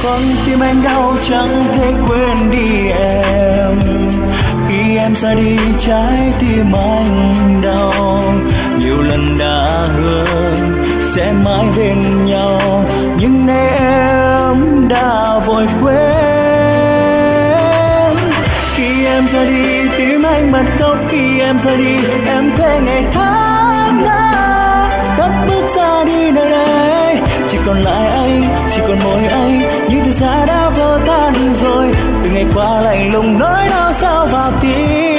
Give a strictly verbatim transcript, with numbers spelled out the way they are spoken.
con tim anh đau chẳng thể quên đi em. Khi em ra đi trái tim anh đau, nhiều lần đã hứa sẽ mãi bên nhau, nhưng nay em đã vội quên. Khi em ra đi tim anh bật khóc, khi em ra đi em thấy ngày tháng đã cất bước ra đi nơi đây. Chỉ còn lại anh, chỉ còn mỗi anh, những thứ tha đã vỡ tan rồi. Từ ngày qua lạnh lùng nỗi đau sao vào tim.